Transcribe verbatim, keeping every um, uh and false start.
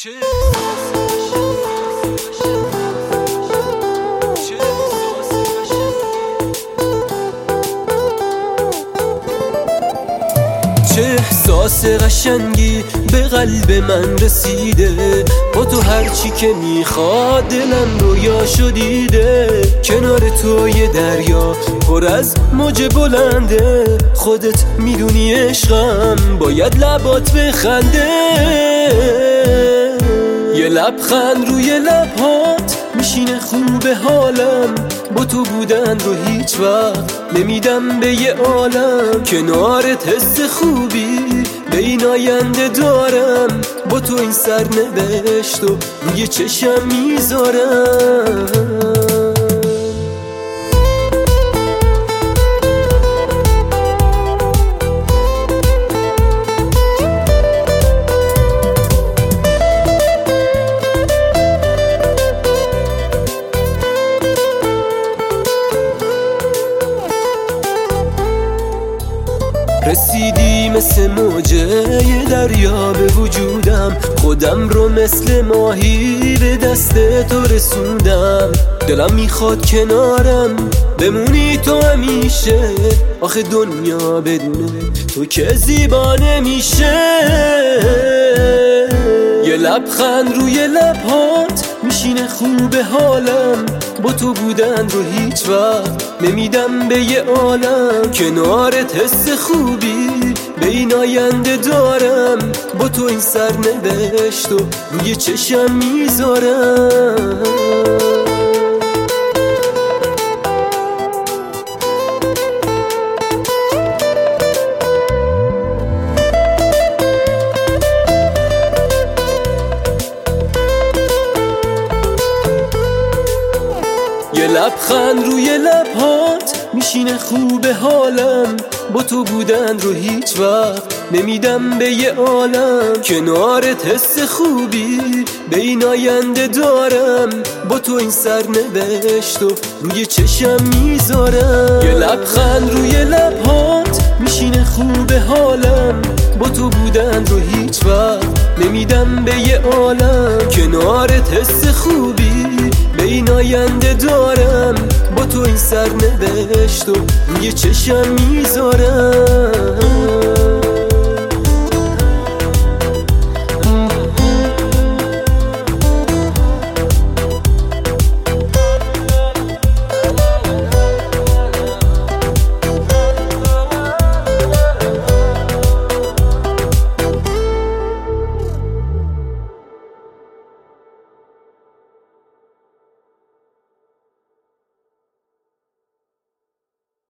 چه احساس قشنگی به قلب من رسیده، با تو هرچی که میخواد دلم رویاشو دیده. کنار تو یه دریا پر از موج بلنده، خودت میدونی عشقم باید لبات بخنده. یه لبخند روی لبهات میشینه خوب حالم، با تو بودن رو هیچ وقت نمیدم به یه عالم. کنارت حس خوبی به این آینده دارم، با تو این سرنوشت رو روی چشم میذارم. رسیدی مثل موجه یه دریا به وجودم، خودم رو مثل ماهی به دست تو رسوندم. دلم میخواد کنارم بمونی تو همیشه، آخه دنیا بدون تو که زیبا نمیشه. یه لبخند روی لبهات میشینه خوب حالم، با تو بودن رو هیچ وقت نمیدم به یه عالم. کنارت حس خوبی به این آینده دارم، با تو این سرنوشت رو روی چشم میذارم. یه لبخند روی لبهات میشینه خوب حالم، با تو بودن رو هیچ وقت نمیدم به یه عالم. کنارت حس خوبی به این آینده دارم، با تو این سرنوشت رو روی چشم میذارم. یه لبخند روی لبهات میشینه خوب حالم، با تو بودن رو هیچ وقت نمیدم به یه عالم. کنارت حس خوبی به این آینده دارم، با تو این سرنوشت رو روی چشم میذارم.